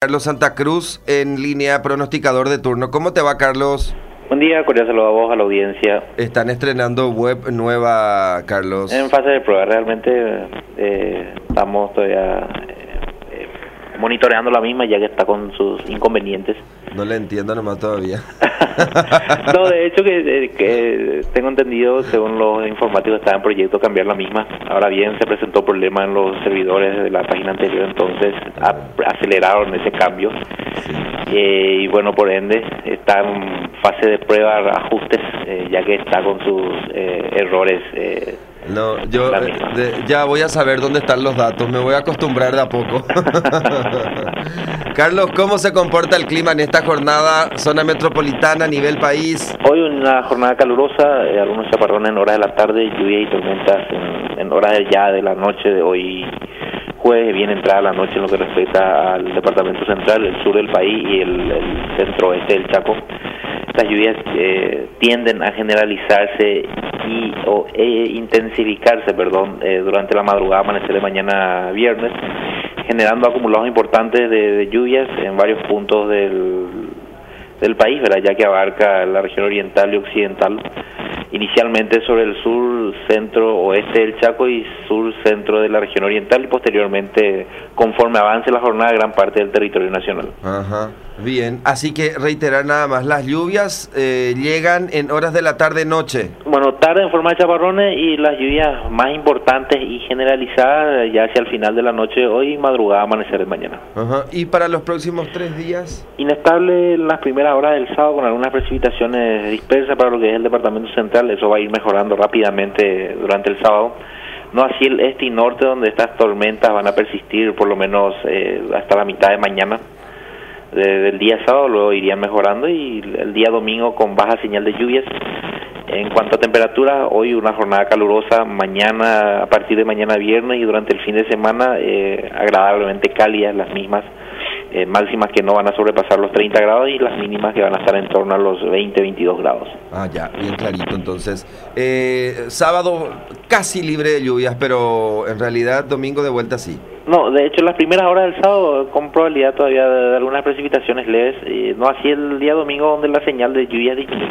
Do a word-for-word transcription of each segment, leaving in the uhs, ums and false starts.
Carlos Santa Cruz en línea, pronosticador de turno. ¿Cómo te va, Carlos? Buen día, cordial saludo a vos, a la audiencia. Están estrenando web nueva, Carlos. En fase de prueba, realmente eh, estamos todavía eh, eh, monitoreando la misma, ya que está con sus inconvenientes. No le entiendo nomás todavía. No, de hecho que, que tengo entendido, según los informativos, estaba en proyecto cambiar la misma. Ahora bien, se presentó problema en los servidores de la página anterior, entonces a, aceleraron ese cambio. Sí. Eh, y bueno, por ende, está en fase de prueba, ajustes, eh, ya que está con sus eh, errores. Eh, No, yo eh, de, ya voy a saber dónde están los datos, me voy a acostumbrar de a poco. Carlos, ¿cómo se comporta el clima en esta jornada, zona metropolitana, a nivel país? Hoy una jornada calurosa, eh, algunos chaparrones en horas de la tarde, lluvia y tormentas en, en horas ya de la noche de hoy jueves, bien entrada la noche en lo que respecta al departamento central, el sur del país y el, el centro oeste del Chaco. Estas lluvias eh, tienden a generalizarse y o e intensificarse, perdón, eh, durante la madrugada, amanecer de mañana viernes, generando acumulados importantes de, de lluvias en varios puntos del, del país, ¿verdad? Ya que abarca la región oriental y occidental, inicialmente sobre el sur, centro, oeste del Chaco y sur, centro de la región oriental, y posteriormente, conforme avance la jornada, gran parte del territorio nacional. Ajá, bien, así que reiterar nada más, las lluvias eh, llegan en horas de la tarde-noche. Bueno, tarde en forma de chaparrones y las lluvias más importantes y generalizadas ya hacia el final de la noche, hoy madrugada, amanecer de mañana. Ajá, ¿y para los próximos tres días? Inestable en las primeras horas del sábado con algunas precipitaciones dispersas para lo que es el departamento central, eso va a ir mejorando rápidamente durante el sábado. No así el este y norte, donde estas tormentas van a persistir por lo menos eh, hasta la mitad de mañana de, del día sábado, luego irían mejorando, y el día domingo con baja señal de lluvias. En cuanto a temperatura, hoy una jornada calurosa, mañana, a partir de mañana viernes y durante el fin de semana, eh, agradablemente cálidas las mismas, eh, máximas que no van a sobrepasar los treinta grados y las mínimas que van a estar en torno a los veinte, veintidós grados. Ah, ya, bien clarito entonces. Eh, sábado casi libre de lluvias, pero en realidad domingo de vuelta sí. No, de hecho las primeras horas del sábado con probabilidad todavía de, de algunas precipitaciones leves, eh, no así el día domingo, donde la señal de lluvia disminuye.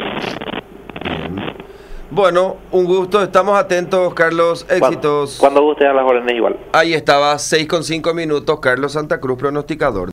Bueno, un gusto, estamos atentos, Carlos, éxitos. Cuando, cuando guste a las órdenes igual. Ahí estaba, seis con cinco minutos, Carlos Santa Cruz, pronosticador.